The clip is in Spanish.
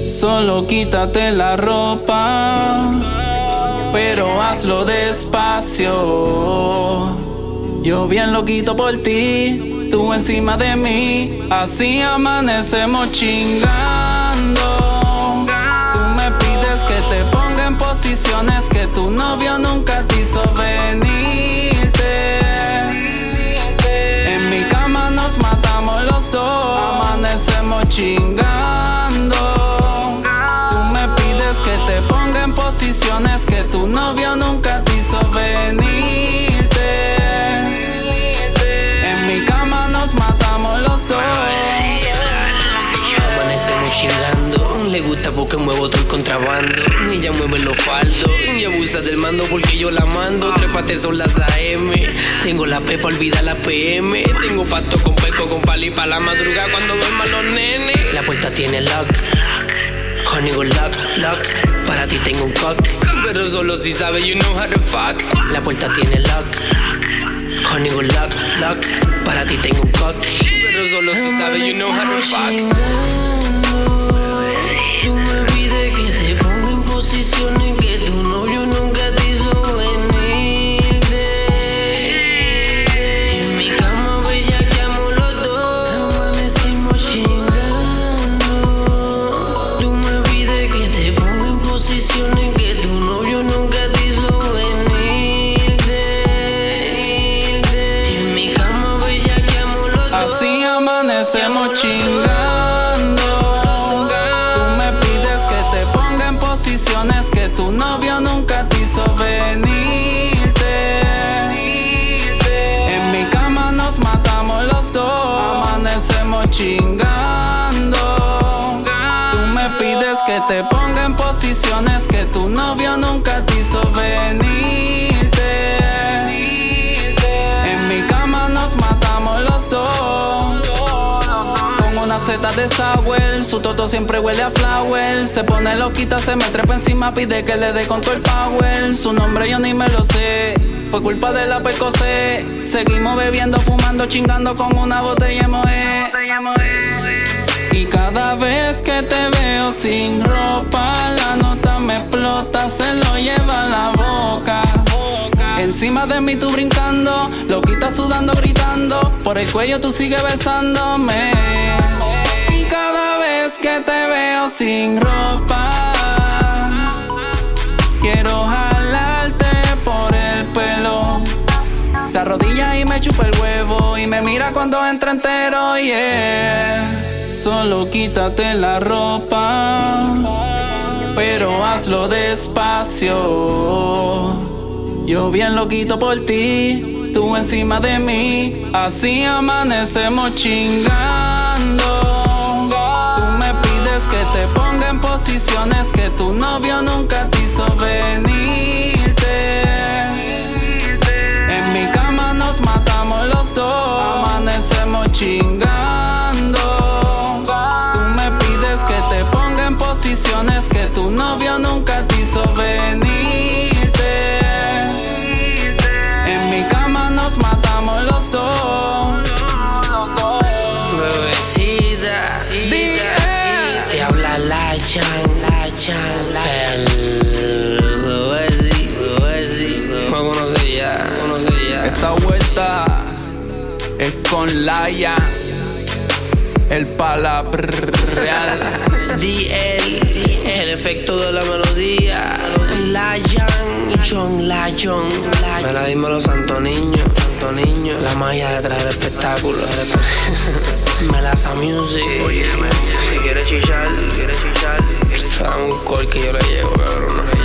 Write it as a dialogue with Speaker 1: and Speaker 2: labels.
Speaker 1: Solo quítate la ropa, pero hazlo despacio. Yo bien loquito por ti, tú encima de mí, así amanecemos chingando. Tú me pides que te ponga en posiciones que tu novio nunca te hizo venirte. En mi cama nos matamos los dos, amanecemos chingando. Tú me pides que te ponga en posiciones que tu novio nunca te hizo venirte. En mi cama nos matamos los dos.
Speaker 2: Amanecemos chingando, le gusta porque muevo todo el contrabando. Ella mueve los faldos y abusa del mando porque yo la mando. Trépate son las AM, tengo la P pa' olvidar la PM. Tengo pasto con pesco, con pali pa' la madrugada cuando duerman los nenes. La puerta tiene lock, honey go lock, lock. Para ti tengo un cock, pero solo si sabes you know how to fuck. La puerta tiene lock, honey go lock, lock. Para ti tengo un cock, pero solo si sabes you know how to fuck.
Speaker 3: Tú me pides que te ponga en posiciones que tu novio nunca te hizo venirte. Y en mi cama bellaqueamos los dos, amanecimos chingando. Tú me pides que te ponga en posiciones que tu novio nunca te hizo venirte. Y en mi cama bellaqueamos los dos,
Speaker 1: así amanecemos chingando. Que tu novio nunca te hizo venirte. En mi cama nos matamos los dos, amanecemos chingando. Tú me pides que te ponga en posiciones que tu novio nunca te hizo venirte. En mi cama nos matamos los dos. Una seta de sour, su toto siempre huele a flower. Se pone loquita, se me trepa encima, pide que le dé con todo el power. Su nombre yo ni me lo sé, fue culpa de la Percocé. Seguimos bebiendo, fumando, chingando con una botella Moe. Y cada vez que te veo sin ropa, la nota me explota, se lo lleva a la boca. Encima de mí tú brincando, loquita sudando, gritando. Por el cuello tú sigues besándome. Y cada vez que te veo sin ropa, quiero jalarte por el pelo. Se arrodilla y me chupa el huevo y me mira cuando entra entero, yeah. Solo quítate la ropa, pero hazlo despacio. Yo bien loquito por ti, tú encima de mí, así amanecemos chingando. Tú me pides que te ponga en posiciones que tu novio nunca te hizo venirte. En mi cama nos matamos los dos, amanecemos chingando. Tú me pides que te ponga en posiciones que tu novio nunca te hizo venirte.
Speaker 4: Esta vuelta es con Laia, el palabreal.
Speaker 2: El efecto de la melodía. John Lajon. Me la dimos los Santo Niño. La magia detrás del espectáculo. Melaza Music. Oye, si quieres chichar, dame un call que yo le llevo, cabrón.